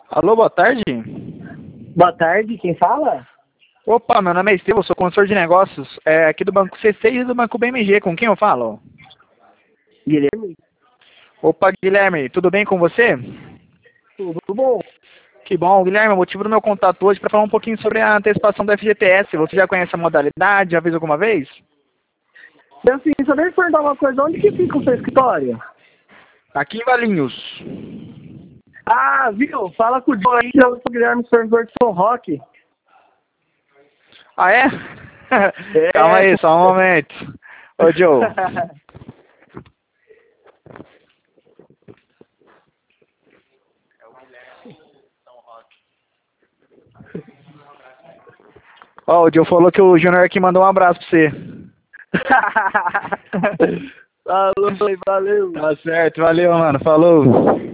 Alô, boa tarde. Boa tarde, quem fala? Opa, meu nome é Estevão, sou consultor de negócios aqui do Banco C6 e do Banco BMG. Com quem eu falo? Guilherme? Opa, Guilherme, tudo bem com você? Tudo bom? Que bom, Guilherme, o motivo do meu contato hoje é para falar um pouquinho sobre a antecipação do FGTS. Você já conhece a modalidade? Já fez alguma vez? E assim, só deixa eu perguntar uma coisa, onde que fica o seu escritório? Aqui em Valinhos. Ah, viu? Fala com o Joe aí, que eu sou o Guilherme, servidor de São Roque. Ah, é? É. Calma aí, só um momento. Ô, Joe. Ó, o Joe falou que o Júnior aqui mandou um abraço pra você. Falou, valeu. Tá certo, valeu, mano. Falou.